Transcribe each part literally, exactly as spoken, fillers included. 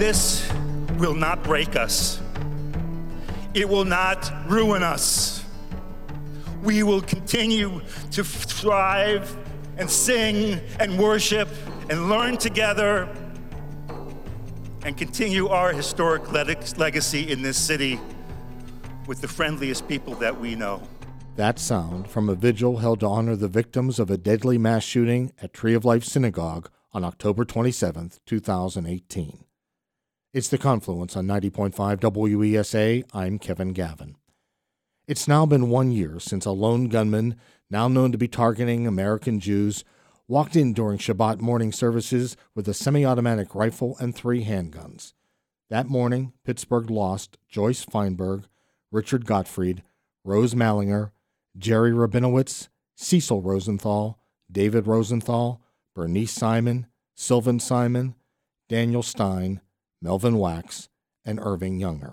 This will not break us. It will not ruin us. We will continue to thrive and sing and worship and learn together and continue our historic legacy in this city with the friendliest people that we know. That sound from a vigil held to honor the victims of a deadly mass shooting at Tree of Life Synagogue on October twenty-seventh, two thousand eighteen. It's The Confluence on ninety point five W E S A. I'm Kevin Gavin. It's now been one year since a lone gunman, now known to be targeting American Jews, walked in during Shabbat morning services with a semi-automatic rifle and three handguns. That morning, Pittsburgh lost Joyce Feinberg, Richard Gottfried, Rose Mallinger, Jerry Rabinowitz, Cecil Rosenthal, David Rosenthal, Bernice Simon, Sylvan Simon, Daniel Stein, Melvin Wax, and Irving Younger.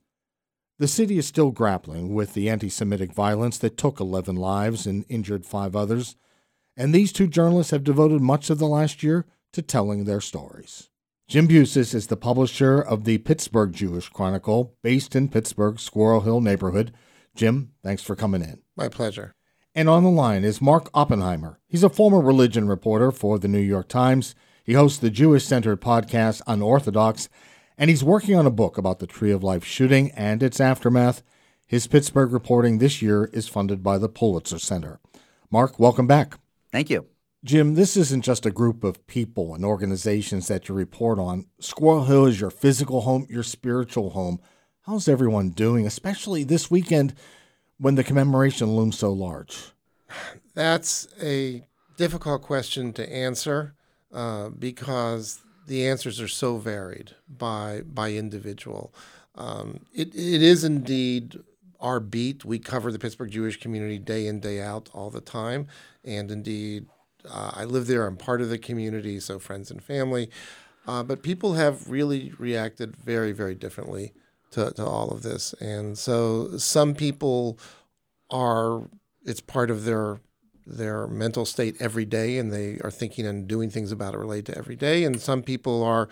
The city is still grappling with the anti-Semitic violence that took eleven lives and injured five others, and these two journalists have devoted much of the last year to telling their stories. Jim Busis is the publisher of the Pittsburgh Jewish Chronicle, based in Pittsburgh's Squirrel Hill neighborhood. Jim, thanks for coming in. My pleasure. And on the line is Mark Oppenheimer. He's a former religion reporter for the New York Times. He hosts the Jewish-centered podcast Unorthodox, and he's working on a book about the Tree of Life shooting and its aftermath. His Pittsburgh reporting this year is funded by the Pulitzer Center. Mark, welcome back. Thank you. Jim, this isn't just a group of people and organizations that you report on. Squirrel Hill is your physical home, your spiritual home. How's everyone doing, especially this weekend when the commemoration looms so large? That's a difficult question to answer uh, because the answers are so varied by by individual. Um, it it is indeed our beat. We cover the Pittsburgh Jewish community day in, day out, all the time, and indeed, uh, I live there. I'm part of the community, so friends and family. Uh, but people have really reacted very, very differently to, to all of this, and so some people are. It's part of their their mental state every day, and they are thinking and doing things about it related to every day. And some people are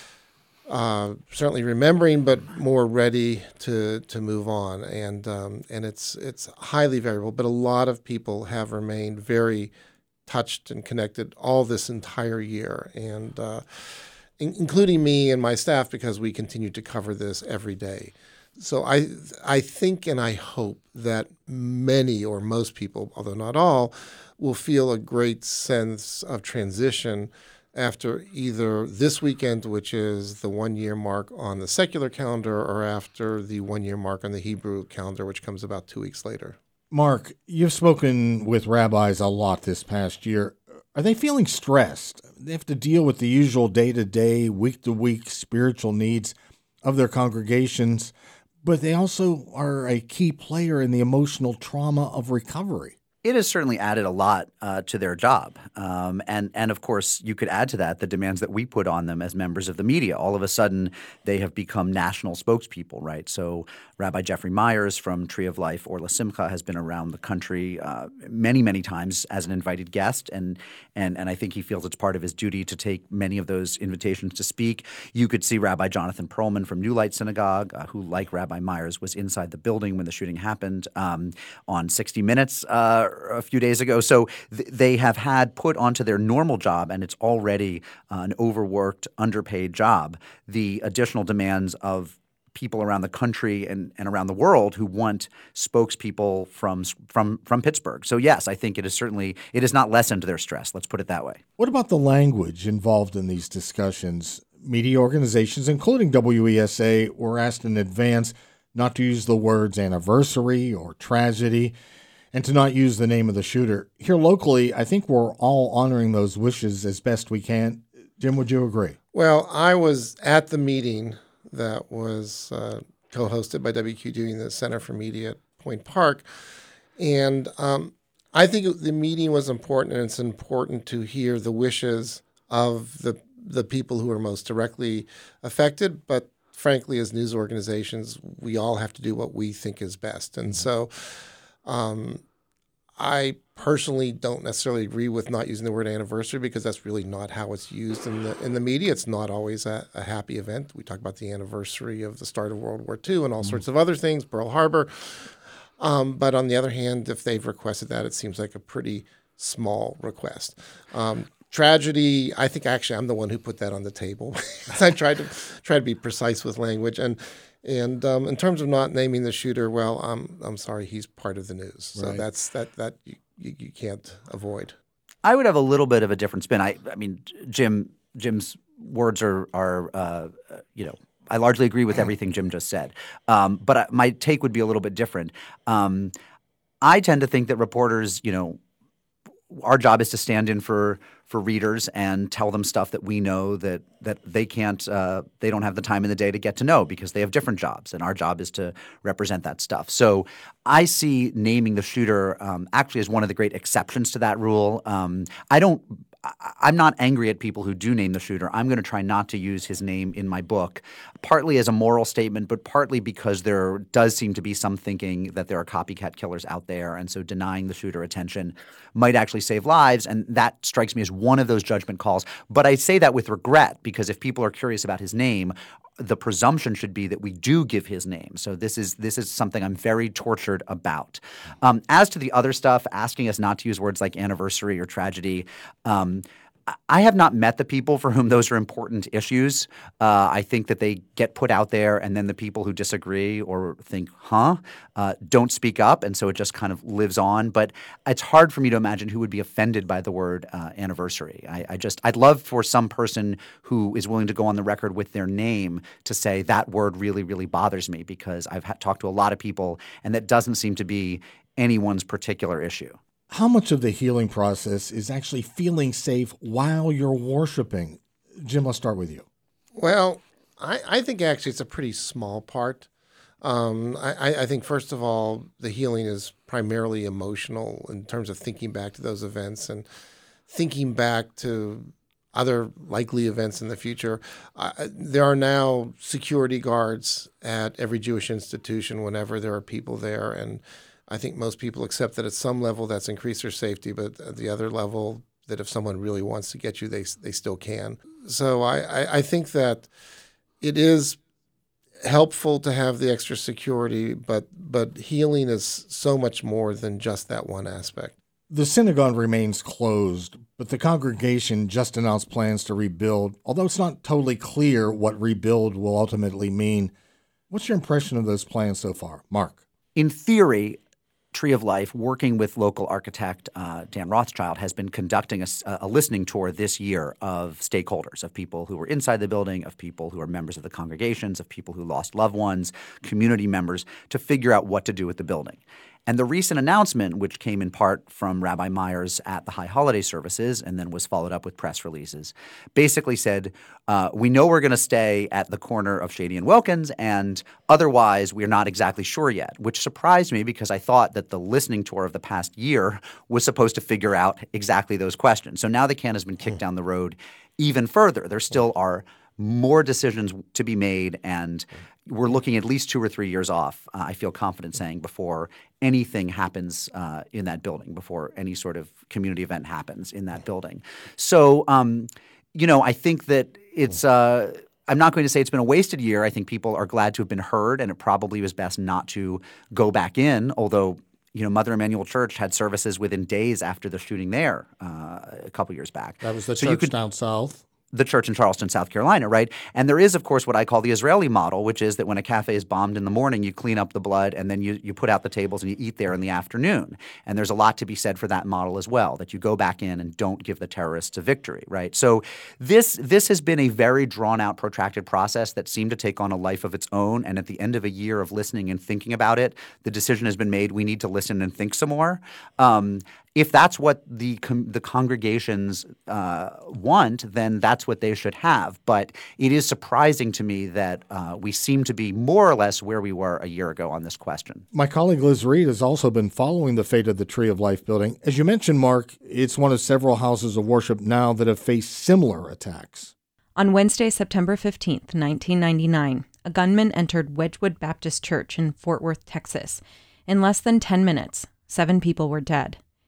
uh, certainly remembering, but more ready to to move on. And um, and it's it's highly variable. But a lot of people have remained very touched and connected all this entire year, and uh, in, including me and my staff, because we continue to cover this every day. So I I think and I hope that many or most people, although not all, will feel a great sense of transition after either this weekend, which is the one-year mark on the secular calendar, or after the one-year mark on the Hebrew calendar, which comes about two weeks later. Mark, you've spoken with rabbis a lot this past year. Are they feeling stressed? They have to deal with the usual day-to-day, week-to-week spiritual needs of their congregations, but they also are a key player in the emotional trauma of recovery. It has certainly added a lot uh, to their job. Um, and, and of course, you could add to that the demands that we put on them as members of the media. All of a sudden, they have become national spokespeople, right? So Rabbi Jeffrey Myers from Tree of Life, Or LaSimcha, has been around the country uh, many, many times as an invited guest. And, and, and I think he feels it's part of his duty to take many of those invitations to speak. You could see Rabbi Jonathan Perlman from New Light Synagogue, uh, who, like Rabbi Myers, was inside the building when the shooting happened, um, on sixty minutes uh, a few days ago. So th- they have had put onto their normal job, and it's already uh, an overworked, underpaid job, the additional demands of people around the country and, and around the world who want spokespeople from from from Pittsburgh. So yes, I think it is certainly – it has not lessened their stress. Let's put it that way. What about the language involved in these discussions? Media organizations, including W E S A, were asked in advance not to use the words anniversary or tragedy, and to not use the name of the shooter. Here locally, I think we're all honoring those wishes as best we can. Jim, would you agree? Well, I was at the meeting that was uh, co-hosted by W Q D in the Center for Media at Point Park, and um, I think the meeting was important, and it's important to hear the wishes of the the people who are most directly affected, but frankly, as news organizations, we all have to do what we think is best. And so um, I personally don't necessarily agree with not using the word anniversary because that's really not how it's used in the in the media. It's not always a, a happy event. We talk about the anniversary of the start of World War Two and all mm-hmm. sorts of other things, Pearl Harbor. Um, but on the other hand, if they've requested that, it seems like a pretty small request. Um, tragedy, I think actually I'm the one who put that on the table. I tried to try to be precise with language. And And um, in terms of not naming the shooter, well, I'm I'm sorry, he's part of the news, so right. that's that that you, you, you can't avoid. I would have a little bit of a different spin. I I mean, Jim Jim's words are are uh, you know I largely agree with everything Jim just said, um, but I, my take would be a little bit different. Um, I tend to think that reporters, you know, our job is to stand in for for readers and tell them stuff that we know that that they can't uh, they don't have the time in the day to get to know because they have different jobs, and our job is to represent that stuff. So I see naming the shooter um, actually as one of the great exceptions to that rule. Um, I don't I'm not angry at people who do name the shooter. I'm going to try not to use his name in my book, partly as a moral statement, but partly because there does seem to be some thinking that there are copycat killers out there, and so denying the shooter attention might actually save lives, and that strikes me as one of those judgment calls. But I say that with regret because if people are curious about his name, the presumption should be that we do give his name. So this is this is something I'm very tortured about. Um, as to the other stuff, asking us not to use words like anniversary or tragedy, um, I have not met the people for whom those are important issues. Uh, I think that they get put out there, and then the people who disagree or think, huh, uh, don't speak up, and so it just kind of lives on. But it's hard for me to imagine who would be offended by the word uh, anniversary. I, I just – I'd love for some person who is willing to go on the record with their name to say that word really, really bothers me because I've ha- talked to a lot of people, and that doesn't seem to be anyone's particular issue. How much of the healing process is actually feeling safe while you're worshiping? Jim, I'll start with you. Well, I, I think actually it's a pretty small part. Um, I, I think, first of all, the healing is primarily emotional in terms of thinking back to those events and thinking back to other likely events in the future. Uh, there are now security guards at every Jewish institution whenever there are people there, and I think most people accept that at some level that's increased their safety, but at the other level, that if someone really wants to get you, they they still can. So I, I, I think that it is helpful to have the extra security, but but healing is so much more than just that one aspect. The synagogue remains closed, but the congregation just announced plans to rebuild, although it's not totally clear what rebuild will ultimately mean. What's your impression of those plans so far? Mark? In theory, Tree of Life, working with local architect uh, Dan Rothschild, has been conducting a, a listening tour this year of stakeholders, of people who were inside the building, of people who are members of the congregations, of people who lost loved ones, community members, to figure out what to do with the building. And the recent announcement, which came in part from Rabbi Myers at the High Holiday Services and then was followed up with press releases, basically said, uh, we know we're going to stay at the corner of Shady and Wilkins, and otherwise we're not exactly sure yet, which surprised me because I thought that the listening tour of the past year was supposed to figure out exactly those questions. So now the can has been kicked down the road even further. There still are more decisions to be made, and we're looking at least two or three years off, uh, I feel confident saying, before anything happens uh, in that building, before any sort of community event happens in that building. So, um, you know, I think that it's uh, – I'm not going to say it's been a wasted year. I think people are glad to have been heard, and it probably was best not to go back in, although – you know, Mother Emanuel Church had services within days after the shooting there uh, a couple years back. That was the so church you could, down south. The church in Charleston, South Carolina, right? And there is, of course, what I call the Israeli model, which is that when a cafe is bombed in the morning, you clean up the blood and then you, you put out the tables and you eat there in the afternoon. And there's a lot to be said for that model as well, that you go back in and don't give the terrorists a victory, right? So this this has been a very drawn-out, protracted process that seemed to take on a life of its own. And at the end of a year of listening and thinking about it, the decision has been made, we need to listen and think some more. Um, If that's what the com- the congregations uh, want, then that's what they should have. But it is surprising to me that uh, we seem to be more or less where we were a year ago on this question. My colleague Liz Reed has also been following the fate of the Tree of Life building. As you mentioned, Mark, it's one of several houses of worship now that have faced similar attacks. On Wednesday, September fifteenth, nineteen ninety-nine, a gunman entered Wedgwood Baptist Church in Fort Worth, Texas. In less than ten minutes, seven people were dead.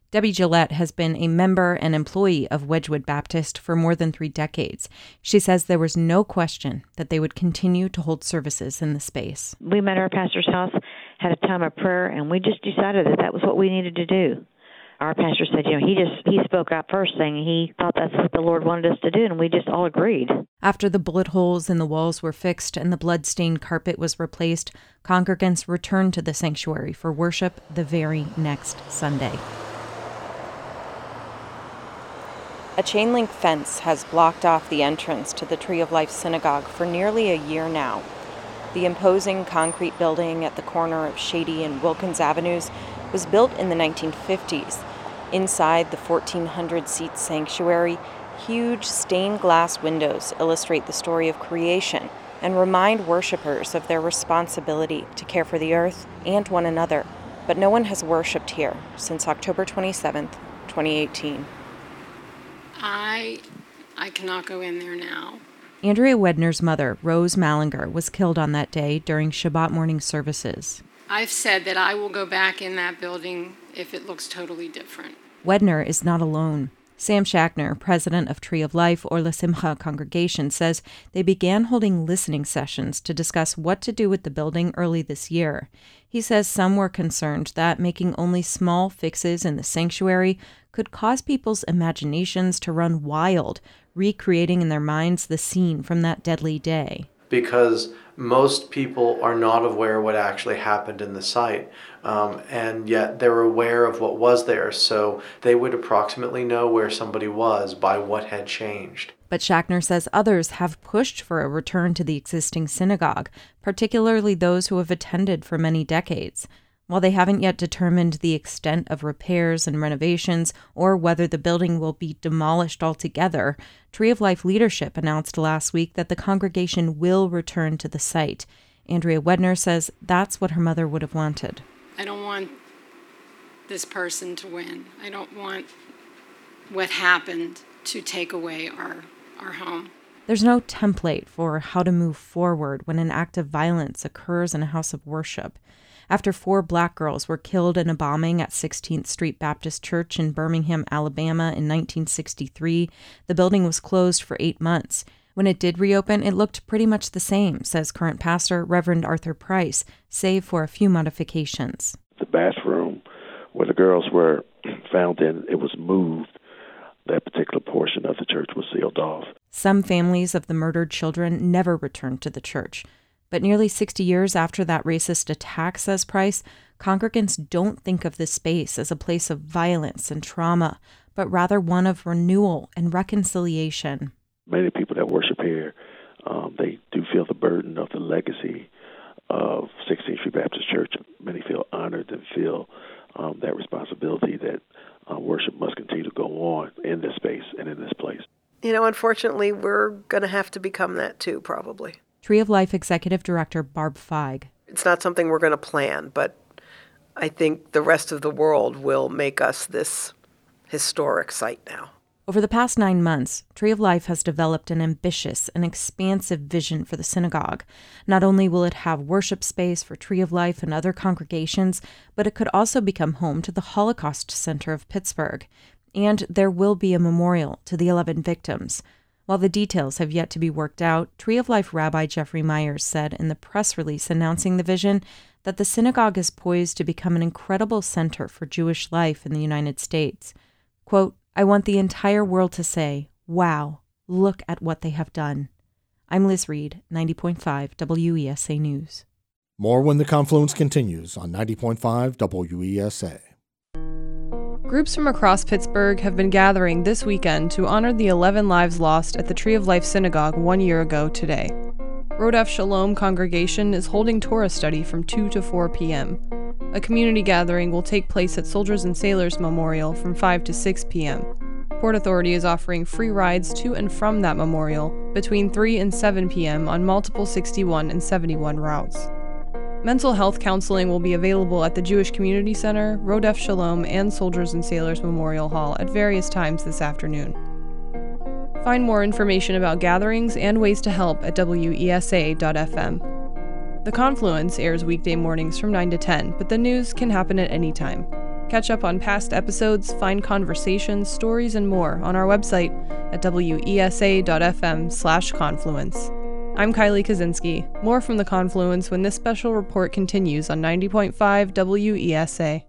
Debbie Gillette has been a member and employee of Wedgwood Baptist for more than three decades. She says there was no question that they would continue to hold services in the space. We met at our pastor's house, had a time of prayer, and we just decided that that was what we needed to do. Our pastor said, you know, he just he spoke out first, saying he thought that's what the Lord wanted us to do, and we just all agreed. After the bullet holes in the walls were fixed and the blood-stained carpet was replaced, congregants returned to the sanctuary for worship the very next Sunday. A chain-link fence has blocked off the entrance to the Tree of Life Synagogue for nearly a year now. The imposing concrete building at the corner of Shady and Wilkins Avenues was built in the nineteen fifties. Inside the fourteen hundred seat sanctuary, huge stained glass windows illustrate the story of creation and remind worshipers of their responsibility to care for the earth and one another. But no one has worshipped here since October twenty-seventh, twenty eighteen. I I cannot go in there now. Andrea Wedner's mother, Rose Mallinger, was killed on that day during Shabbat morning services. I've said that I will go back in that building if it looks totally different. Wedner is not alone. Sam Shackner, president of Tree of Life or La Simcha congregation, says they began holding listening sessions to discuss what to do with the building early this year. He says some were concerned that making only small fixes in the sanctuary could cause people's imaginations to run wild, recreating in their minds the scene from that deadly day. Because most people are not aware what actually happened in the site, um, and yet they're aware of what was there, so they would approximately know where somebody was by what had changed. But Shackner says others have pushed for a return to the existing synagogue, particularly those who have attended for many decades. While they haven't yet determined the extent of repairs and renovations or whether the building will be demolished altogether, Tree of Life leadership announced last week that the congregation will return to the site. Andrea Wedner says that's what her mother would have wanted. I don't want this person to win. I don't want what happened to take away our, our home. There's no template for how to move forward when an act of violence occurs in a house of worship. After four black girls were killed in a bombing at sixteenth Street Baptist Church in Birmingham, Alabama in nineteen sixty-three, the building was closed for eight months. When it did reopen, it looked pretty much the same, says current pastor Reverend Arthur Price, save for a few modifications. The bathroom where the girls were found in, it was moved. That particular portion of the church was sealed off. Some families of the murdered children never returned to the church. But nearly sixty years after that racist attack, says Price, congregants don't think of this space as a place of violence and trauma, but rather one of renewal and reconciliation. Many people that worship here, um, they do feel the burden of the legacy of sixteenth Street Baptist Church. Many feel honored and feel um, that responsibility that uh, worship must continue to go on in this space and in this place. You know, unfortunately, we're going to have to become that too, probably. Tree of Life Executive Director Barb Feig. It's not something we're going to plan, but I think the rest of the world will make us this historic site now. Over the past nine months, Tree of Life has developed an ambitious and expansive vision for the synagogue. Not only will it have worship space for Tree of Life and other congregations, but it could also become home to the Holocaust Center of Pittsburgh. And there will be a memorial to the eleven victims. While the details have yet to be worked out, Tree of Life Rabbi Jeffrey Myers said in the press release announcing the vision that the synagogue is poised to become an incredible center for Jewish life in the United States. Quote, I want the entire world to say, wow, look at what they have done. I'm Liz Reed, ninety point five W E S A News. More when the confluence continues on ninety point five W E S A. Groups from across Pittsburgh have been gathering this weekend to honor the eleven lives lost at the Tree of Life Synagogue one year ago today. Rodef Shalom congregation is holding Torah study from two to four p.m. A community gathering will take place at Soldiers and Sailors Memorial from five to six p.m. Port Authority is offering free rides to and from that memorial between three and seven p.m. on multiple sixty-one and seventy-one routes. Mental health counseling will be available at the Jewish Community Center, Rodef Shalom, and Soldiers and Sailors Memorial Hall at various times this afternoon. Find more information about gatherings and ways to help at W E S A dot F M. The Confluence airs weekday mornings from nine to ten, but the news can happen at any time. Catch up on past episodes, find conversations, stories, and more on our website at w e s a dot f m slash confluence. I'm Kylie Kaczynski. More from the Confluence when this special report continues on ninety point five W E S A.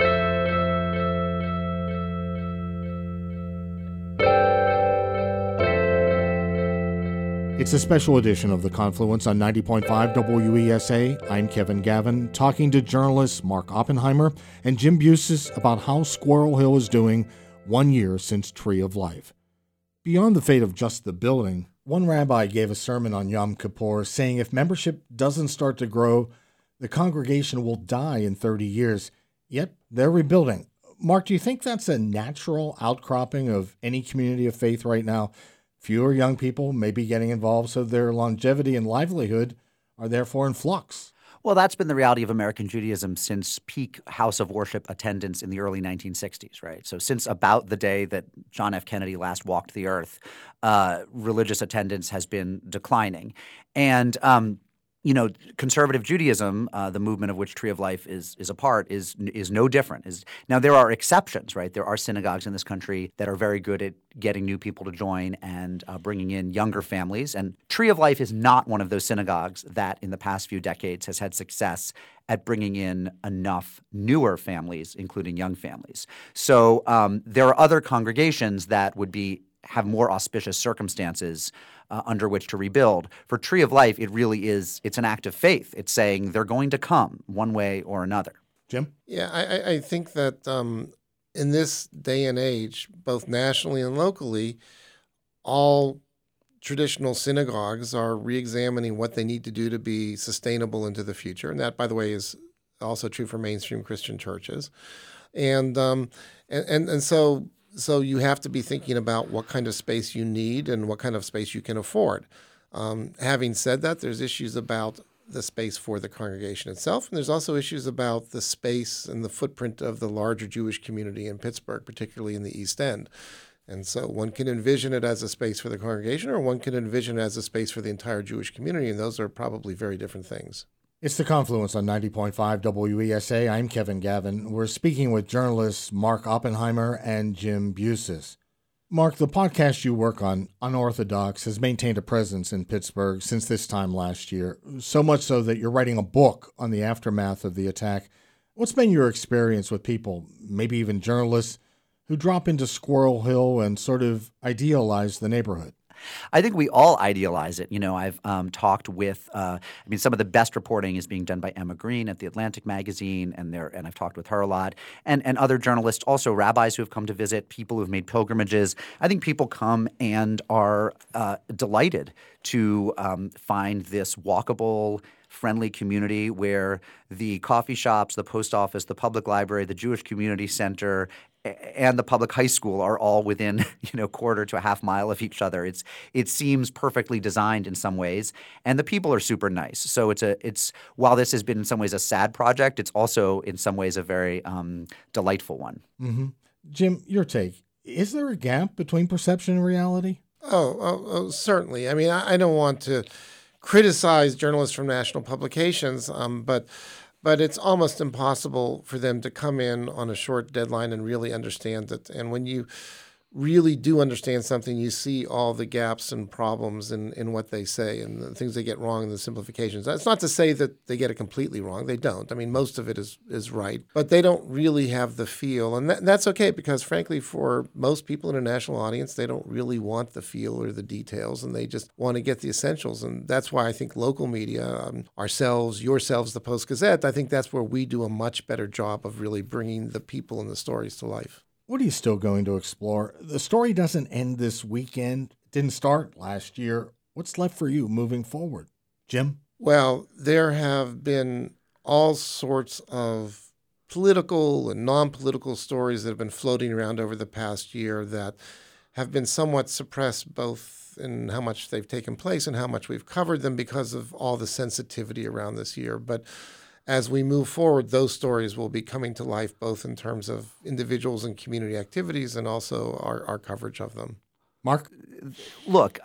It's a special edition of The Confluence on ninety point five W E S A. I'm Kevin Gavin, talking to journalists Mark Oppenheimer and Jim Busis about how Squirrel Hill is doing one year since Tree of Life. Beyond the fate of just the building, one rabbi gave a sermon on Yom Kippur saying if membership doesn't start to grow, the congregation will die in thirty years. Yet they're rebuilding. Mark, do you think that's a natural outcropping of any community of faith right now? Fewer young people may be getting involved, so their longevity and livelihood are therefore in flux. Well, that's been the reality of American Judaism since peak house of worship attendance in the early nineteen sixties, right? So since about the day that John F. Kennedy last walked the earth, uh, religious attendance has been declining. And um, you know, conservative Judaism, uh, the movement of which Tree of Life is is a part, is is no different. Is now there are exceptions, right? There are synagogues in this country that are very good at getting new people to join and uh, bringing in younger families. And Tree of Life is not one of those synagogues that in the past few decades has had success at bringing in enough newer families, including young families. So um, there are other congregations that would be have more auspicious circumstances uh, under which to rebuild. For Tree of Life, it really is, it's an act of faith. It's saying they're going to come one way or another. Jim? Yeah, I, I think that um, in this day and age, both nationally and locally, all traditional synagogues are reexamining what they need to do to be sustainable into the future. And that, by the way, is also true for mainstream Christian churches. And um, and, and, and so... So you have to be thinking about what kind of space you need and what kind of space you can afford. Um, having said that, there's issues about the space for the congregation itself, and there's also issues about the space and the footprint of the larger Jewish community in Pittsburgh, particularly in the East End. And so one can envision it as a space for the congregation, or one can envision it as a space for the entire Jewish community, and those are probably very different things. It's The Confluence on ninety point five W E S A. I'm Kevin Gavin. We're speaking with journalists Mark Oppenheimer and Jim Busis. Mark, the podcast you work on, Unorthodox, has maintained a presence in Pittsburgh since this time last year, so much so that you're writing a book on the aftermath of the attack. What's been your experience with people, maybe even journalists, who drop into Squirrel Hill and sort of idealize the neighborhood? I think we all idealize it. You know, I've um, talked with, uh, I mean, some of the best reporting is being done by Emma Green at The Atlantic magazine, and there, and I've talked with her a lot, and and other journalists, also rabbis who have come to visit, people who have made pilgrimages. I think people come and are uh, delighted to um, find this walkable, friendly community where the coffee shops, the post office, the public library, the Jewish community center, and the public high school are all within, you know, quarter to a half mile of each other. It's it seems perfectly designed in some ways, and the people are super nice. So it's a it's while this has been in some ways a sad project, it's also in some ways a very um, delightful one. Mm-hmm. Jim, your take: is there a gap between perception and reality? Oh, oh, oh certainly. I mean, I, I don't want to criticize journalists from national publications, um, but. But it's almost impossible for them to come in on a short deadline and really understand it. And when you really do understand something, you see all the gaps and problems in, in what they say and the things they get wrong and the simplifications. That's not to say that they get it completely wrong. They don't. I mean, most of it is is right. But they don't really have the feel. And that, that's okay because, frankly, for most people in a national audience, they don't really want the feel or the details, and they just want to get the essentials. And that's why I think local media, um, ourselves, yourselves, the Post-Gazette, I think that's where we do a much better job of really bringing the people and the stories to life. What are you still going to explore? The story doesn't end this weekend. It didn't start last year. What's left for you moving forward? Jim? Well, there have been all sorts of political and non-political stories that have been floating around over the past year that have been somewhat suppressed both in how much they've taken place and how much we've covered them because of all the sensitivity around this year. But as we move forward, those stories will be coming to life both in terms of individuals and community activities and also our, our coverage of them. Mark? Look,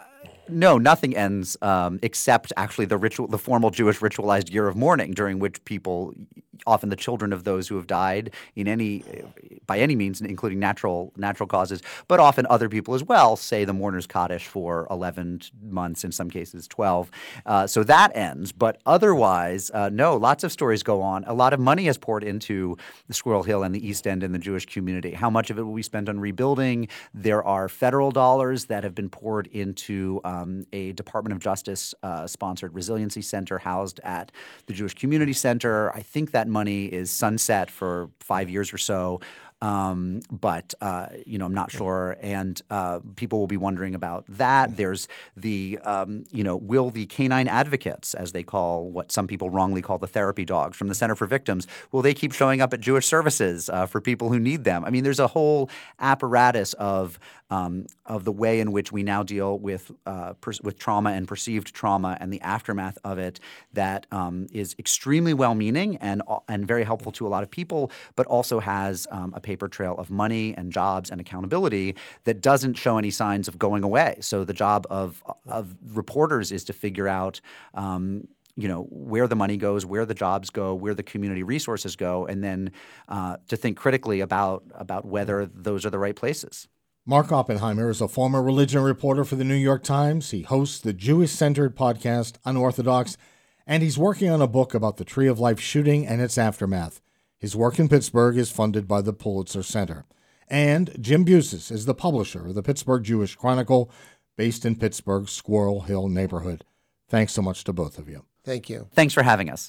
No, nothing ends um, except actually the ritual, the formal Jewish ritualized year of mourning, during which people, often the children of those who have died in any, by any means, including natural natural causes, but often other people as well, say the mourner's Kaddish for eleven months, in some cases twelve. Uh, so that ends. But otherwise, uh, no, lots of stories go on. A lot of money is poured into the Squirrel Hill and the East End and the Jewish community. How much of it will be spent on rebuilding? There are federal dollars that have been poured into um, a Department of Justice uh, sponsored resiliency center housed at the Jewish Community Center. I think that money is sunset for five years or so. Um, but, uh, you know, I'm not sure. And uh, people will be wondering about that. There's the, um, you know, will the canine advocates, as they call what some people wrongly call the therapy dogs from the Center for Victims, will they keep showing up at Jewish services uh, for people who need them? I mean, there's a whole apparatus of um, of the way in which we now deal with uh, per- with trauma and perceived trauma and the aftermath of it that um, is extremely well-meaning and and very helpful to a lot of people, but also has um, a paper trail of money and jobs and accountability that doesn't show any signs of going away. So the job of of reporters is to figure out um, you know, where the money goes, where the jobs go, where the community resources go, and then uh, to think critically about about whether those are the right places. Mark Oppenheimer is a former religion reporter for the New York Times. He hosts the Jewish-centered podcast Unorthodox, and he's working on a book about the Tree of Life shooting and its aftermath. His work in Pittsburgh is funded by the Pulitzer Center. And Jim Busis is the publisher of the Pittsburgh Jewish Chronicle, based in Pittsburgh's Squirrel Hill neighborhood. Thanks so much to both of you. Thank you. Thanks for having us.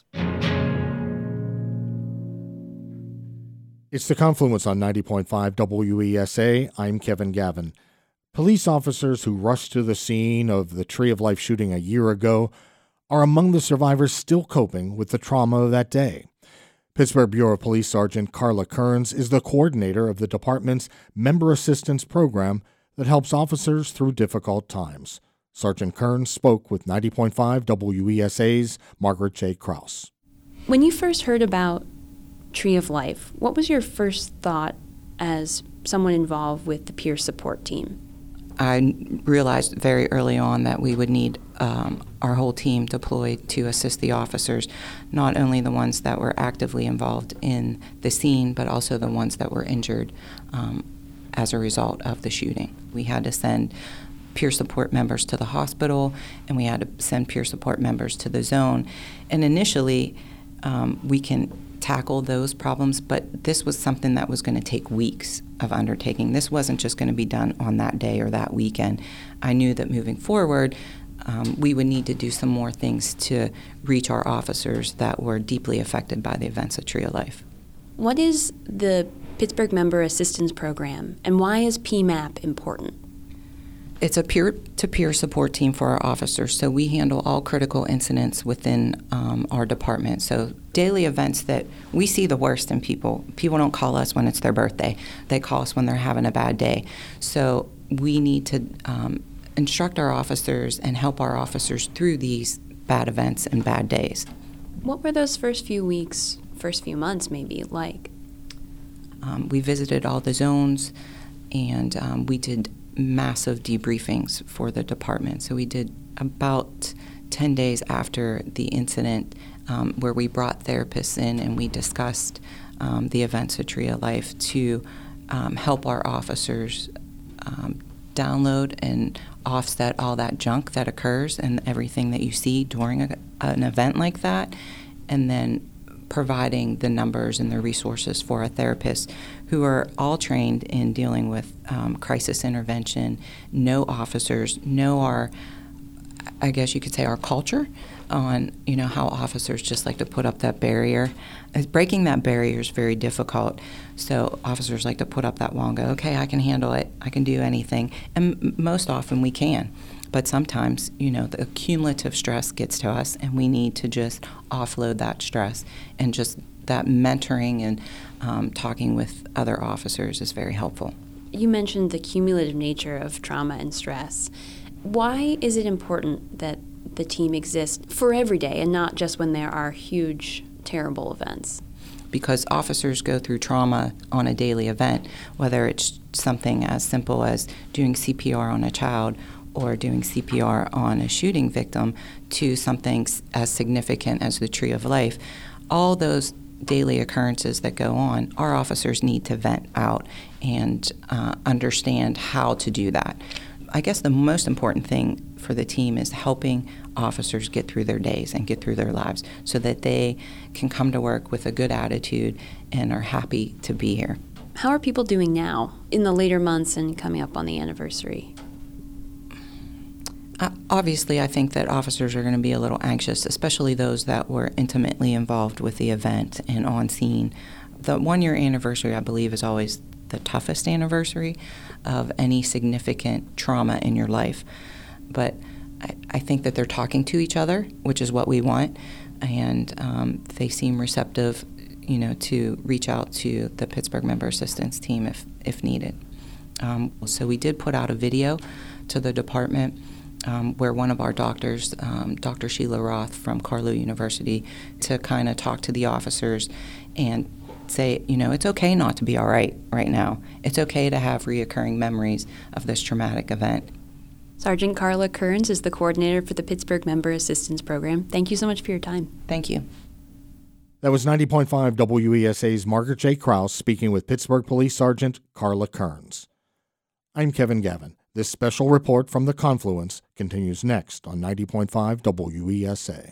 It's The Confluence on ninety point five W E S A. I'm Kevin Gavin. Police officers who rushed to the scene of the Tree of Life shooting a year ago are among the survivors still coping with the trauma of that day. Pittsburgh Bureau of Police Sergeant Carla Kearns is the coordinator of the department's Member Assistance Program that helps officers through difficult times. Sergeant Kearns spoke with ninety point five W E S A's Margaret J. Krause. When you first heard about Tree of Life, what was your first thought as someone involved with the peer support team? I realized very early on that we would need um, our whole team deployed to assist the officers, not only the ones that were actively involved in the scene, but also the ones that were injured um, as a result of the shooting. We had to send peer support members to the hospital, and we had to send peer support members to the zone. And initially, um, we can tackle those problems, but this was something that was going to take weeks of undertaking. This wasn't just going to be done on that day or that weekend. I knew that moving forward, um, we would need to do some more things to reach our officers that were deeply affected by the events of Tree of Life. What is the Pittsburgh Member Assistance Program, and why is P MAP important? It's a peer-to-peer support team for our officers, so we handle all critical incidents within um, our department. So daily events that we see the worst in people. People don't call us when it's their birthday. They call us when they're having a bad day. So we need to um, instruct our officers and help our officers through these bad events and bad days. What were those first few weeks, first few months maybe, like? Um, we visited all the zones, and um, we did massive debriefings for the department. So we did about ten days after the incident um, where we brought therapists in and we discussed um, the events of Tree of Life to um, help our officers um, download and offset all that junk that occurs and everything that you see during a, an event like that, and then providing the numbers and the resources for our therapists who are all trained in dealing with um, crisis intervention, know officers, know our, I guess you could say our culture on, you know, how officers just like to put up that barrier. Breaking that barrier is very difficult. So officers like to put up that wall and go, okay, I can handle it. I can do anything. And m- most often we can. But sometimes, you know, the cumulative stress gets to us, and we need to just offload that stress. And just that mentoring and um, talking with other officers is very helpful. You mentioned the cumulative nature of trauma and stress. Why is it important that the team exists for every day and not just when there are huge, terrible events? Because officers go through trauma on a daily event, whether it's something as simple as doing C P R on a child or doing C P R on a shooting victim to something as significant as the Tree of Life, all those daily occurrences that go on, our officers need to vent out and uh, understand how to do that. I guess the most important thing for the team is helping officers get through their days and get through their lives so that they can come to work with a good attitude and are happy to be here. How are people doing now in the later months and coming up on the anniversary? Uh, obviously, I think that officers are going to be a little anxious, especially those that were intimately involved with the event and on scene. The one-year anniversary, I believe, is always the toughest anniversary of any significant trauma in your life. But I, I think that they're talking to each other, which is what we want, and um, they seem receptive, you know, to reach out to the Pittsburgh Member Assistance Team if, if needed. Um, so we did put out a video to the department um, where one of our doctors, um, Doctor Sheila Roth from Carlow University, to kind of talk to the officers and say, you know, it's okay not to be all right right now. It's okay to have reoccurring memories of this traumatic event. Sergeant Carla Kearns is the coordinator for the Pittsburgh Member Assistance Program. Thank you so much for your time. Thank you. That was ninety point five W E S A's Margaret J. Krause speaking with Pittsburgh Police Sergeant Carla Kearns. I'm Kevin Gavin. This special report from the Confluence continues next on ninety point five W E S A.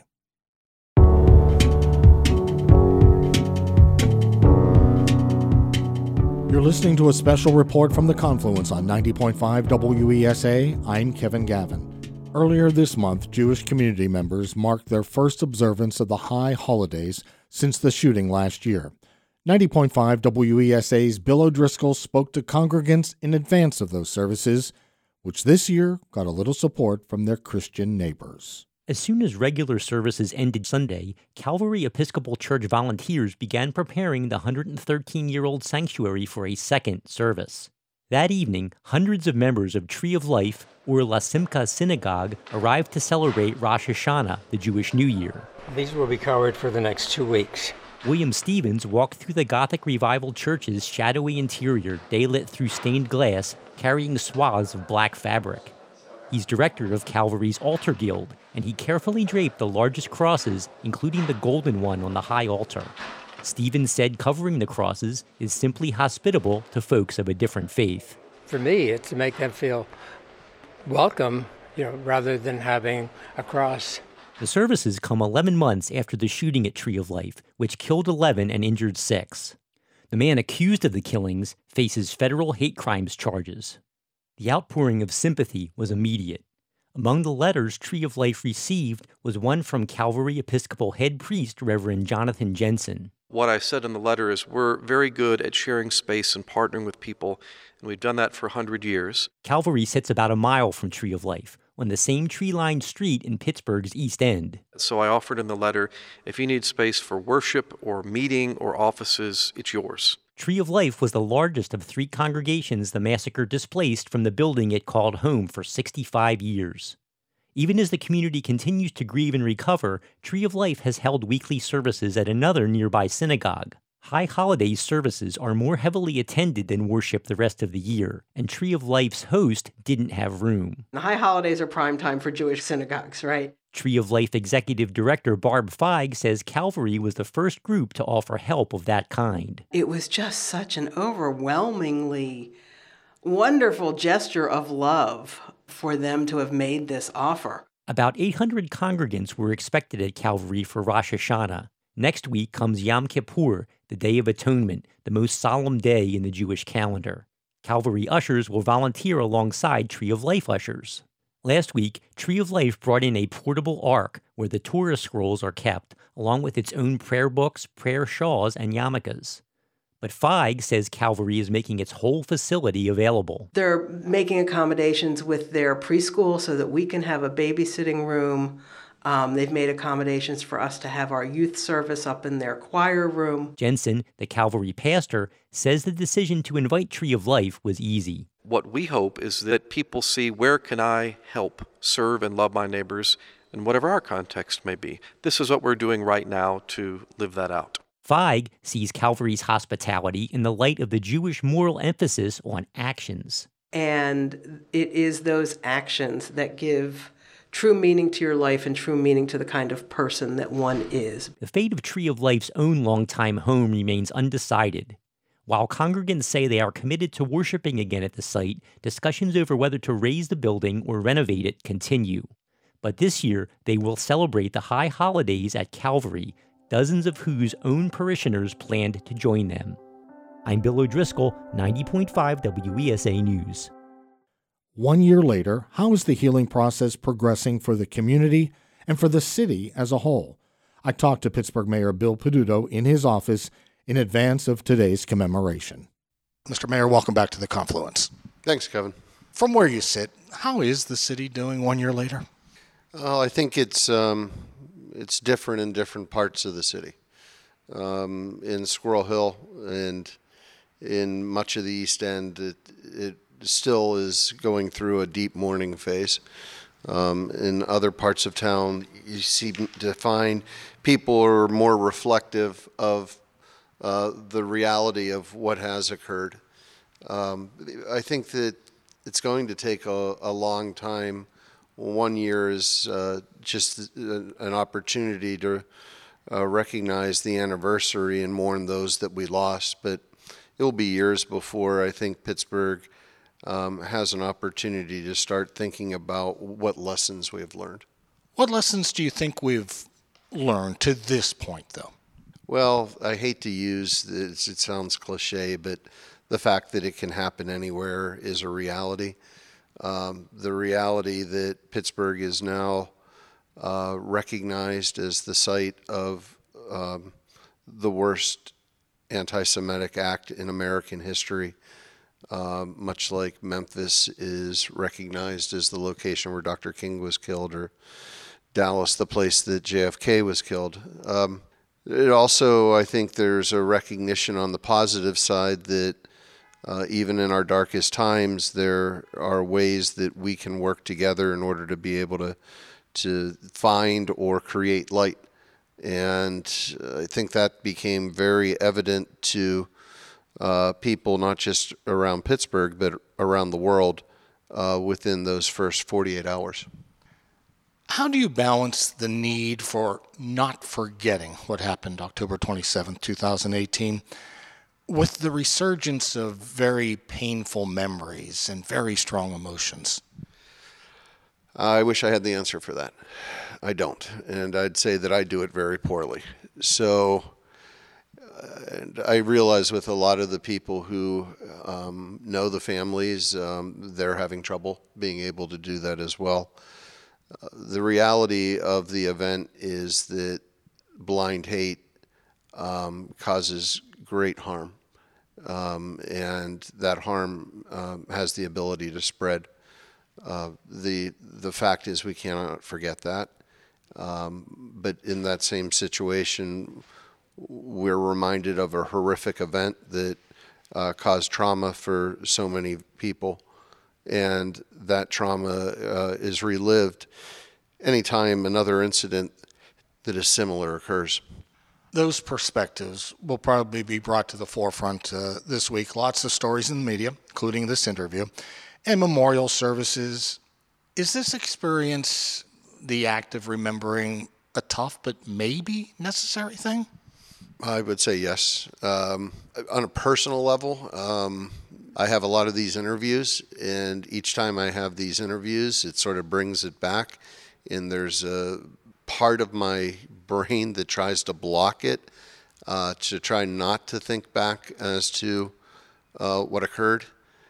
You're listening to a special report from the Confluence on ninety point five W E S A. I'm Kevin Gavin. Earlier this month, Jewish community members marked their first observance of the high holidays since the shooting last year. ninety point five W E S A's Bill O'Driscoll spoke to congregants in advance of those services, which this year got a little support from their Christian neighbors. As soon as regular services ended Sunday, Calvary Episcopal Church volunteers began preparing the one hundred thirteen-year-old sanctuary for a second service. That evening, hundreds of members of Tree of Life, or La Simcha Synagogue, arrived to celebrate Rosh Hashanah, the Jewish New Year. These will be covered for the next two weeks. William Stevens walked through the Gothic Revival Church's shadowy interior, daylit through stained glass, carrying swaths of black fabric. He's director of Calvary's Altar Guild, and he carefully draped the largest crosses, including the golden one on the high altar. Stevens said covering the crosses is simply hospitable to folks of a different faith. For me, it's to make them feel welcome, you know, rather than having a cross. The services come eleven months after the shooting at Tree of Life, which killed eleven and injured six. The man accused of the killings faces federal hate crimes charges. The outpouring of sympathy was immediate. Among the letters Tree of Life received was one from Calvary Episcopal head priest Reverend Jonathan Jensen. What I said in the letter is we're very good at sharing space and partnering with people, and we've done that for one hundred years. Calvary sits about a mile from Tree of Life, on the same tree-lined street in Pittsburgh's East End. So I offered in the letter, if you need space for worship or meeting or offices, it's yours. Tree of Life was the largest of three congregations the massacre displaced from the building it called home for sixty-five years. Even as the community continues to grieve and recover, Tree of Life has held weekly services at another nearby synagogue. High holidays services are more heavily attended than worship the rest of the year, and Tree of Life's host didn't have room. The high holidays are prime time for Jewish synagogues, right? Tree of Life Executive Director Barb Feig says Calvary was the first group to offer help of that kind. It was just such an overwhelmingly wonderful gesture of love for them to have made this offer. About eight hundred congregants were expected at Calvary for Rosh Hashanah. Next week comes Yom Kippur, the Day of Atonement, the most solemn day in the Jewish calendar. Calvary ushers will volunteer alongside Tree of Life ushers. Last week, Tree of Life brought in a portable ark where the Torah scrolls are kept, along with its own prayer books, prayer shawls, and yarmulkes. But Feig says Calvary is making its whole facility available. They're making accommodations with their preschool so that we can have a babysitting room. Um, they've made accommodations for us to have our youth service up in their choir room. Jensen, the Calvary pastor, says the decision to invite Tree of Life was easy. What we hope is that people see, where can I help serve and love my neighbors in whatever our context may be. This is what we're doing right now to live that out. Feig sees Calvary's hospitality in the light of the Jewish moral emphasis on actions. And it is those actions that give true meaning to your life and true meaning to the kind of person that one is. The fate of Tree of Life's own longtime home remains undecided. While congregants say they are committed to worshiping again at the site, discussions over whether to raise the building or renovate it continue. But this year, they will celebrate the high holidays at Calvary, dozens of whose own parishioners planned to join them. I'm Bill O'Driscoll, ninety point five W E S A News. One year later, how is the healing process progressing for the community and for the city as a whole? I talked to Pittsburgh Mayor Bill Peduto in his office in advance of today's commemoration. Mister Mayor, welcome back to the Confluence. Thanks, Kevin. From where you sit, how is the city doing one year later? Well, I think it's um, it's different in different parts of the city. Um, in Squirrel Hill and in much of the East End, it, it still is going through a deep mourning phase. Um, in other parts of town, you seem to find people are more reflective of uh, the reality of what has occurred. Um, I think that it's going to take a, a long time. One year is uh, just an opportunity to uh, recognize the anniversary and mourn those that we lost, but it will be years before I think Pittsburgh Um, has an opportunity to start thinking about what lessons we have learned. What lessons do you think we've learned to this point, though? Well, I hate to use this, it sounds cliche, but the fact that it can happen anywhere is a reality. Um, the reality that Pittsburgh is now uh, recognized as the site of um, the worst anti-Semitic act in American history. Um, much like Memphis is recognized as the location where Doctor King was killed, or Dallas, the place that J F K was killed. Um, it also, I think there's a recognition on the positive side that uh, even in our darkest times, there are ways that we can work together in order to be able to, to find or create light. And I think that became very evident to Uh, people not just around Pittsburgh, but around the world uh, within those first forty-eight hours. How do you balance the need for not forgetting what happened October twenty-seventh, twenty eighteen, with the resurgence of very painful memories and very strong emotions? I wish I had the answer for that. I don't, and I'd say that I do it very poorly. So And I realize with a lot of the people who um, know the families, um, they're having trouble being able to do that as well. Uh, the reality of the event is that blind hate um, causes great harm, um, and that harm um, has the ability to spread. Uh, the the fact is we cannot forget that, um, but in that same situation, we're reminded of a horrific event that uh, caused trauma for so many people, and that trauma uh, is relived anytime another incident that is similar occurs. Those perspectives will probably be brought to the forefront uh, this week. Lots of stories in the media, including this interview, and memorial services. Is this experience the act of remembering a tough but maybe necessary thing? I would say yes. Um, on a personal level, um, I have a lot of these interviews, and each time I have these interviews, it sort of brings it back, and there's a part of my brain that tries to block it, uh, to try not to think back as to uh, what occurred,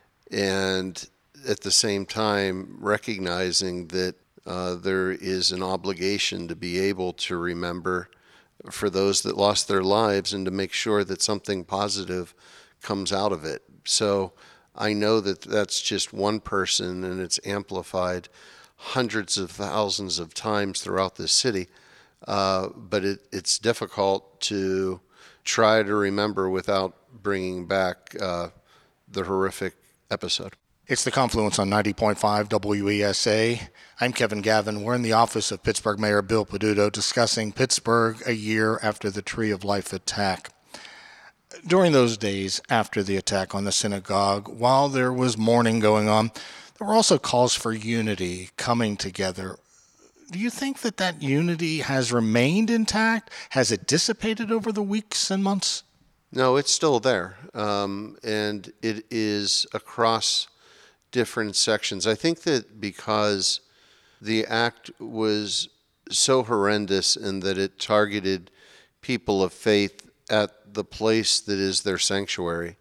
and at the same time recognizing that uh, there is an obligation to be able to remember for those that lost their lives and to make sure that something positive comes out of it. So I know that that's just one person, and it's amplified hundreds of thousands of times throughout this city. Uh, but it, it's difficult to try to remember without bringing back uh, the horrific episode. It's the Confluence on ninety point five W E S A. I'm Kevin Gavin. We're in the office of Pittsburgh Mayor Bill Peduto discussing Pittsburgh a year after the Tree of Life attack. During those days after the attack on the synagogue, while there was mourning going on, there were also calls for unity, coming together. Do you think that that unity has remained intact? Has it dissipated over the weeks and months? No, it's still there, um, and it is across different sections. I think that because the act was so horrendous in that it targeted people of faith at the place that is their sanctuary,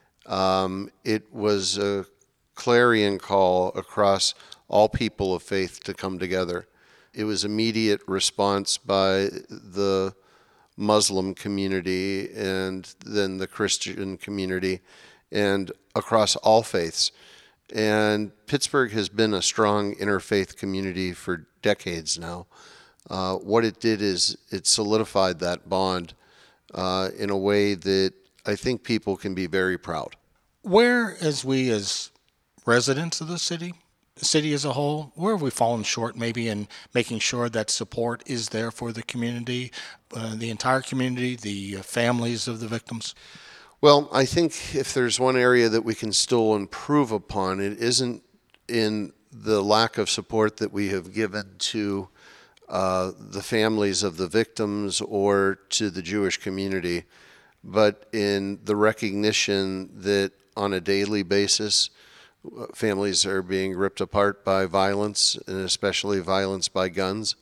um, it was a clarion call across all people of faith to come together. It was immediate response by the Muslim community and then the Christian community and across all faiths. And Pittsburgh has been a strong interfaith community for decades now. Uh, what it did is it solidified that bond uh, in a way that I think people can be very proud. Where, as we as residents of the city, the city as a whole, where have we fallen short maybe in making sure that support is there for the community, uh, the entire community, the uh, families of the victims? Well, I think if there's one area that we can still improve upon, it isn't in the lack of support that we have given to uh, the families of the victims or to the Jewish community, but in the recognition that on a daily basis, families are being ripped apart by violence, and especially violence by guns,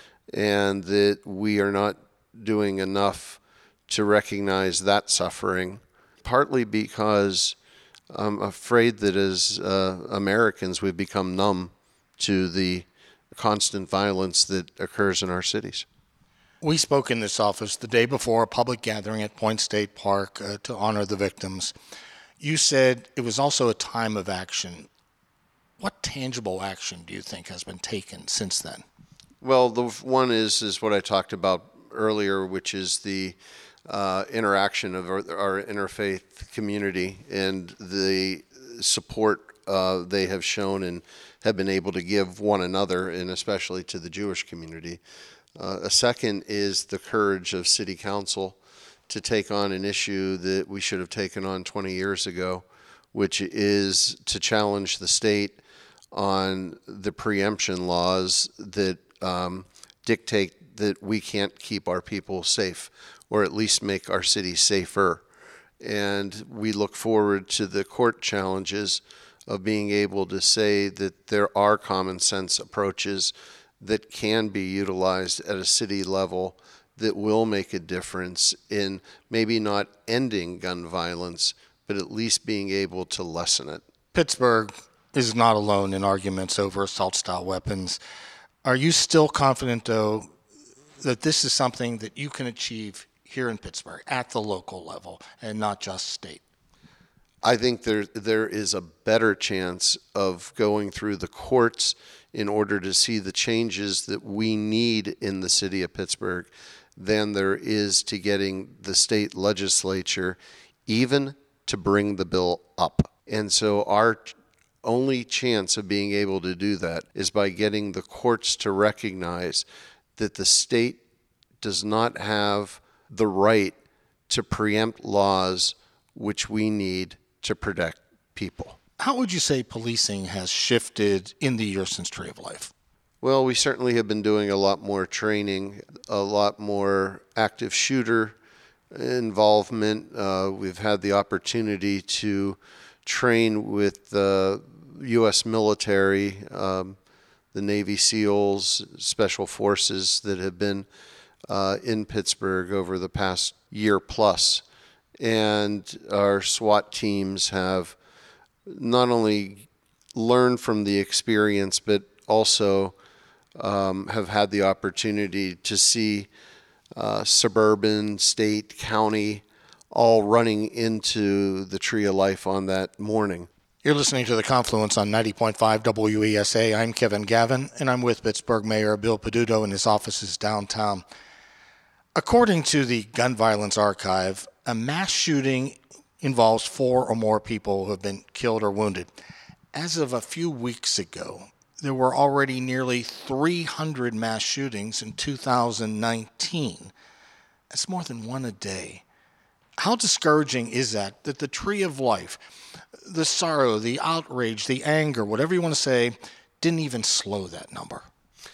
and that we are not doing enough to recognize that suffering, partly because I'm afraid that as uh, Americans we've become numb to the constant violence that occurs in our cities. We spoke in this office the day before a public gathering at Point State Park uh, to honor the victims. You said it was also a time of action. What tangible action do you think has been taken since then? Well, the one is is what I talked about earlier, which is the uh, interaction of our, our interfaith community and the support uh, they have shown and have been able to give one another, and especially to the Jewish community. Uh, a second is the courage of City Council to take on an issue that we should have taken on twenty years ago, which is to challenge the state on the preemption laws that um, dictate that we can't keep our people safe, or at least make our city safer. And we look forward to the court challenges of being able to say that there are common sense approaches that can be utilized at a city level that will make a difference in maybe not ending gun violence, but at least being able to lessen it. Pittsburgh is not alone in arguments over assault-style weapons. Are you still confident, though, that this is something that you can achieve here in Pittsburgh at the local level and not just state? I think there there is a better chance of going through the courts in order to see the changes that we need in the city of Pittsburgh than there is to getting the state legislature even to bring the bill up. And so our only chance of being able to do that is by getting the courts to recognize that the state does not have the right to preempt laws which we need to protect people. How would you say policing has shifted in the years since Tree of Life? Well, we certainly have been doing a lot more training, a lot more active shooter involvement. Uh, we've had the opportunity to train with the U S military, um, the Navy SEALs, Special Forces that have been uh, in Pittsburgh over the past year plus. And our SWAT teams have not only learned from the experience, but also um, have had the opportunity to see uh, suburban, state, county, all running into the Tree of Life on that morning. You're listening to The Confluence on ninety point five W E S A. I'm Kevin Gavin, and I'm with Pittsburgh Mayor Bill Peduto in his offices downtown. According to the Gun Violence Archive, a mass shooting involves four or more people who have been killed or wounded. As of a few weeks ago, there were already nearly three hundred mass shootings in two thousand nineteen. That's more than one a day. How discouraging is that, that the tree of life, the sorrow, the outrage, the anger, whatever you want to say, didn't even slow that number?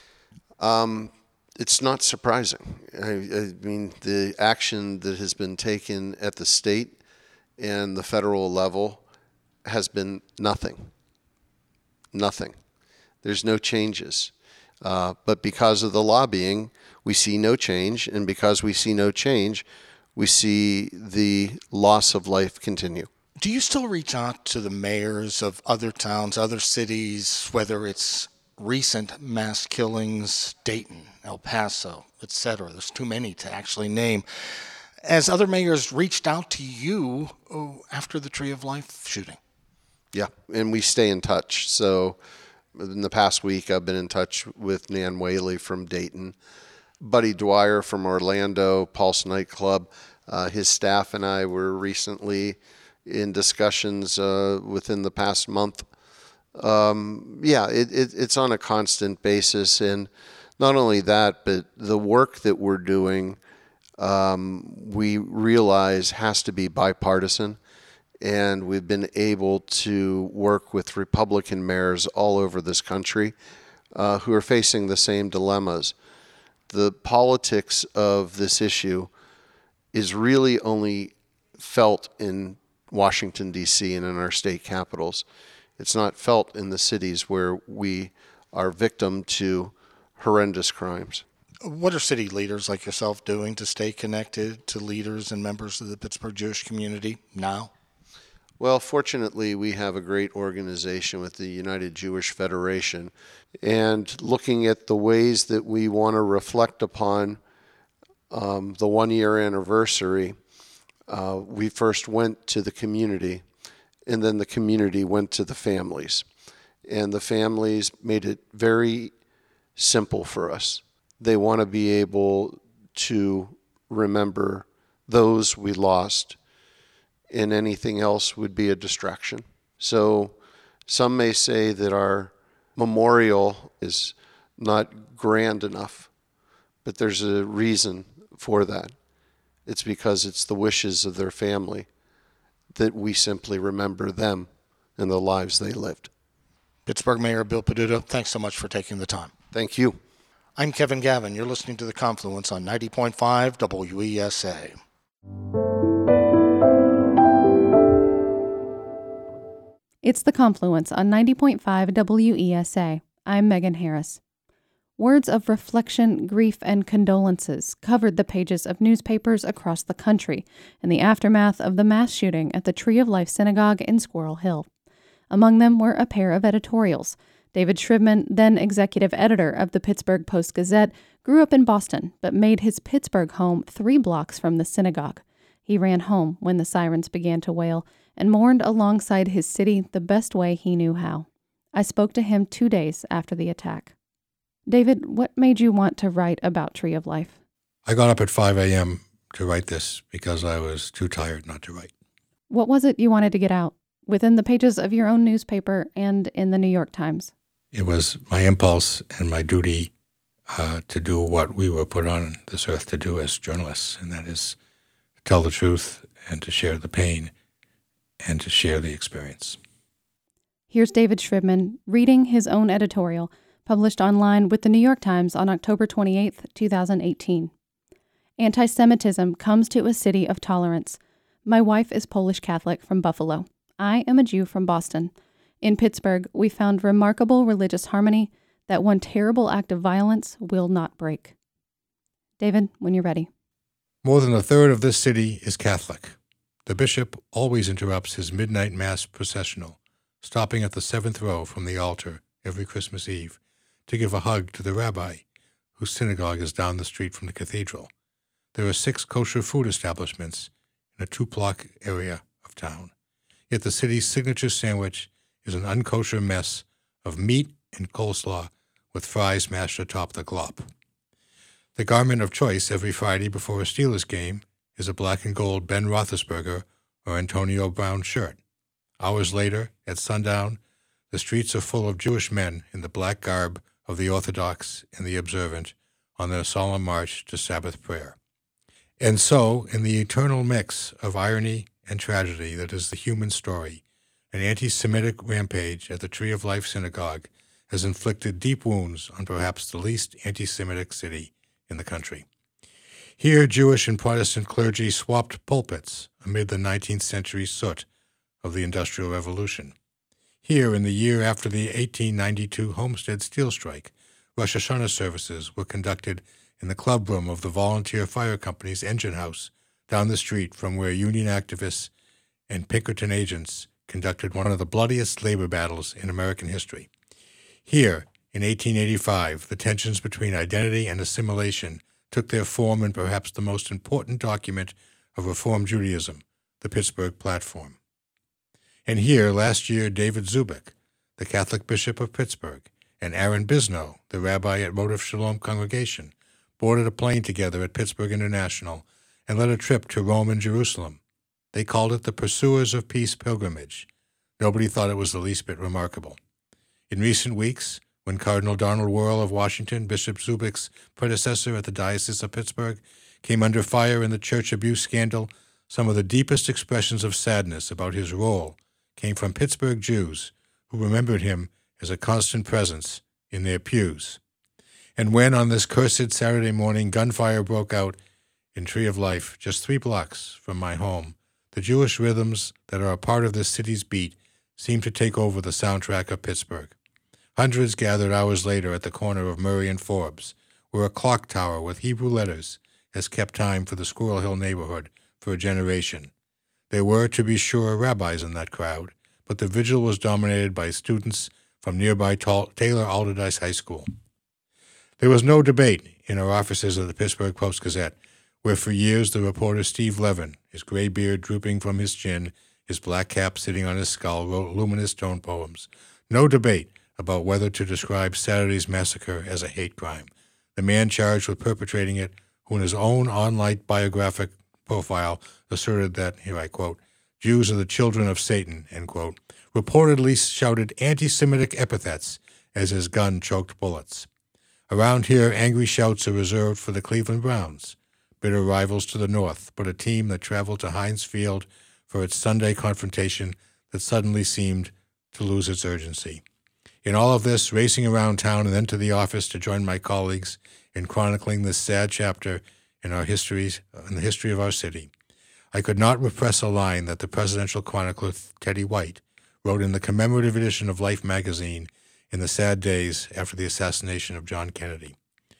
Um, it's not surprising. I, I mean, the action that has been taken at the state and the federal level has been nothing. Nothing. There's no changes. Uh, but because of the lobbying, we see no change. And because we see no change, we see the loss of life continue. Do you still reach out to the mayors of other towns, other cities, whether it's recent mass killings, Dayton, El Paso, et cetera? There's too many to actually name. As other mayors reached out to you oh, after the Tree of Life shooting? Yeah, and we stay in touch. So in the past week, I've been in touch with Nan Whaley from Dayton, Buddy Dwyer from Orlando, Pulse Nightclub. Uh, his staff and I were recently in discussions uh, within the past month. Um, yeah, it, it, it's on a constant basis. And not only that, but the work that we're doing, um, we realize has to be bipartisan. And we've been able to work with Republican mayors all over this country uh, who are facing the same dilemmas. The politics of this issue is really only felt in Washington, D C and in our state capitals. It's not felt in the cities where we are victim to horrendous crimes. What are city leaders like yourself doing to stay connected to leaders and members of the Pittsburgh Jewish community now? Well, fortunately, we have a great organization with the United Jewish Federation. And looking at the ways that we want to reflect upon um, the one-year anniversary, uh, we first went to the community, and then the community went to the families. And the families made it very simple for us. They want to be able to remember those we lost, and anything else would be a distraction. So some may say that our memorial is not grand enough, but there's a reason for that. It's because it's the wishes of their family that we simply remember them and the lives they lived. Pittsburgh Mayor Bill Peduto, thanks so much for taking the time. Thank you. I'm Kevin Gavin. You're listening to The Confluence on ninety point five W E S A. It's The Confluence on ninety point five W E S A. I'm Megan Harris. Words of reflection, grief, and condolences covered the pages of newspapers across the country in the aftermath of the mass shooting at the Tree of Life Synagogue in Squirrel Hill. Among them were a pair of editorials. David Shribman, then executive editor of the Pittsburgh Post-Gazette, grew up in Boston but made his Pittsburgh home three blocks from the synagogue. He ran home when the sirens began to wail and mourned alongside his city the best way he knew how. I spoke to him two days after the attack. David, what made you want to write about Tree of Life? I got up at five a.m. to write this because I was too tired not to write. What was it you wanted to get out, within the pages of your own newspaper and in the New York Times? It was my impulse and my duty uh, to do what we were put on this earth to do as journalists, and that is to tell the truth and to share the pain and to share the experience. Here's David Shribman reading his own editorial, published online with the New York Times on October twenty-eighth, twenty eighteen. Anti-Semitism comes to a city of tolerance. My wife is Polish Catholic from Buffalo. I am a Jew from Boston. In Pittsburgh, we found remarkable religious harmony that one terrible act of violence will not break. David, when you're ready. More than a third of this city is Catholic. The bishop always interrupts his midnight mass processional, stopping at the seventh row from the altar every Christmas Eve to give a hug to the rabbi, whose synagogue is down the street from the cathedral. There are six kosher food establishments in a two-block area of town. Yet the city's signature sandwich is an unkosher mess of meat and coleslaw with fries mashed atop the glop. The garment of choice every Friday before a Steelers game is a black and gold Ben Roethlisberger or Antonio Brown shirt. Hours later, at sundown, the streets are full of Jewish men in the black garb of the Orthodox and the observant on their solemn march to Sabbath prayer. And so, in the eternal mix of irony and tragedy that is the human story, an anti-Semitic rampage at the Tree of Life Synagogue has inflicted deep wounds on perhaps the least anti-Semitic city in the country. Here, Jewish and Protestant clergy swapped pulpits amid the nineteenth century soot of the Industrial Revolution. Here, in the year after the eighteen ninety-two Homestead Steel Strike, Rosh Hashanah services were conducted in the clubroom of the Volunteer Fire Company's engine house down the street from where union activists and Pinkerton agents conducted one of the bloodiest labor battles in American history. Here, in eighteen eighty-five, the tensions between identity and assimilation took their form in perhaps the most important document of Reform Judaism, the Pittsburgh Platform. And here, last year, David Zubik, the Catholic Bishop of Pittsburgh, and Aaron Bisnow, the rabbi at Rodef Shalom Congregation, boarded a plane together at Pittsburgh International and led a trip to Rome and Jerusalem. They called it the Pursuers of Peace Pilgrimage. Nobody thought it was the least bit remarkable. In recent weeks, when Cardinal Donald Wuerl of Washington, Bishop Zubik's predecessor at the Diocese of Pittsburgh, came under fire in the church abuse scandal, some of the deepest expressions of sadness about his role came from Pittsburgh Jews who remembered him as a constant presence in their pews. And when, on this cursed Saturday morning, gunfire broke out in Tree of Life, just three blocks from my home, the Jewish rhythms that are a part of this city's beat seemed to take over the soundtrack of Pittsburgh. Hundreds gathered hours later at the corner of Murray and Forbes, where a clock tower with Hebrew letters has kept time for the Squirrel Hill neighborhood for a generation. There were, to be sure, rabbis in that crowd, but the vigil was dominated by students from nearby Taylor Alderdice High School. There was no debate in our offices of the Pittsburgh Post-Gazette, where for years the reporter Steve Levin, his gray beard drooping from his chin, his black cap sitting on his skull, wrote luminous tone poems. No debate about whether to describe Saturday's massacre as a hate crime. The man charged with perpetrating it, who in his own online biographic profile asserted that, here I quote, Jews are the children of Satan, end quote, reportedly shouted anti-Semitic epithets as his gun choked bullets. Around here, angry shouts are reserved for the Cleveland Browns, bitter rivals to the north, but a team that traveled to Heinz Field for its Sunday confrontation that suddenly seemed to lose its urgency. In all of this, racing around town and then to the office to join my colleagues in chronicling this sad chapter in our histories, in the history of our city, I could not repress a line that the presidential chronicler Teddy White wrote in the commemorative edition of Life magazine in the sad days after the assassination of John Kennedy.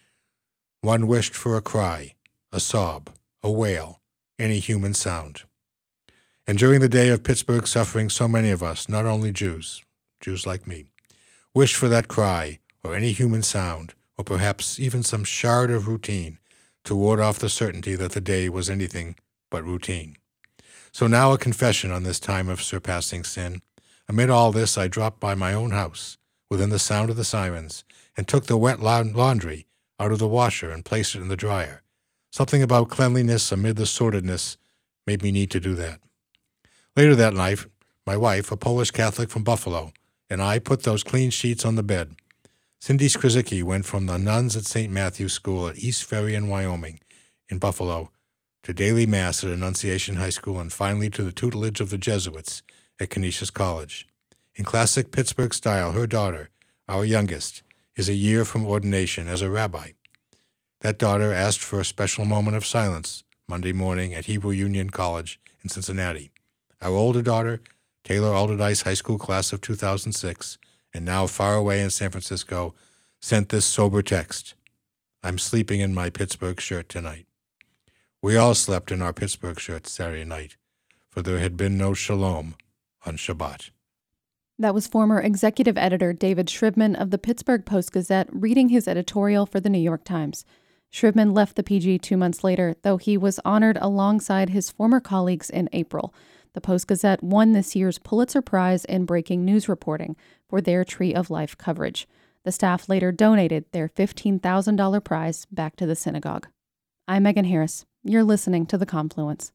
One wished for a cry, a sob, a wail, any human sound. And during the day of Pittsburgh's suffering, so many of us, not only Jews, Jews like me, wished for that cry, or any human sound, or perhaps even some shard of routine, to ward off the certainty that the day was anything but routine. So now a confession on this time of surpassing sin. Amid all this, I dropped by my own house, within the sound of the sirens, and took the wet laundry out of the washer and placed it in the dryer. Something about cleanliness amid the sordidness made me need to do that. Later that night, my wife, a Polish Catholic from Buffalo, and I put those clean sheets on the bed. Cindy Skrzicki went from the nuns at Saint Matthew's School at East Ferry in Wyoming, in Buffalo, to daily Mass at Annunciation High School, and finally to the tutelage of the Jesuits at Canisius College. In classic Pittsburgh style, her daughter, our youngest, is a year from ordination as a rabbi. That daughter asked for a special moment of silence Monday morning at Hebrew Union College in Cincinnati. Our older daughter, Taylor Alderdice High School class of two thousand six, and now far away in San Francisco, sent this sober text. I'm sleeping in my Pittsburgh shirt tonight. We all slept in our Pittsburgh shirts Saturday night, for there had been no shalom on Shabbat. That was former executive editor David Shribman of the Pittsburgh Post-Gazette reading his editorial for the New York Times. Shribman left the P G two months later, though he was honored alongside his former colleagues in April. The Post-Gazette won this year's Pulitzer Prize in breaking news reporting for their Tree of Life coverage. The staff later donated their fifteen thousand dollars prize back to the synagogue. I'm Megan Harris. You're listening to The Confluence.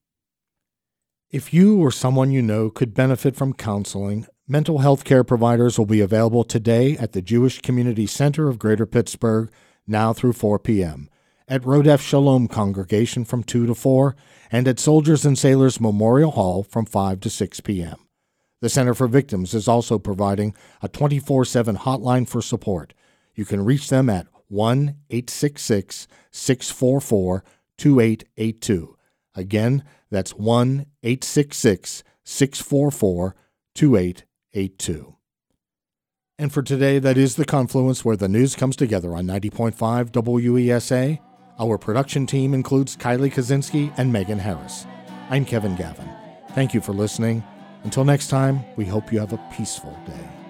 If you or someone you know could benefit from counseling, mental health care providers will be available today at the Jewish Community Center of Greater Pittsburgh, now through four p.m., at Rodef Shalom Congregation from two to four, and at Soldiers and Sailors Memorial Hall from five to six p.m. The Center for Victims is also providing a twenty-four seven hotline for support. You can reach them at one eight six six, six four four, two eight eight two. Again, that's one eight six six, six four four, two eight eight two. And for today, that is The Confluence, where the news comes together on ninety point five W E S A. Our production team includes Kylie Kaczynski and Megan Harris. I'm Kevin Gavin. Thank you for listening. Until next time, we hope you have a peaceful day.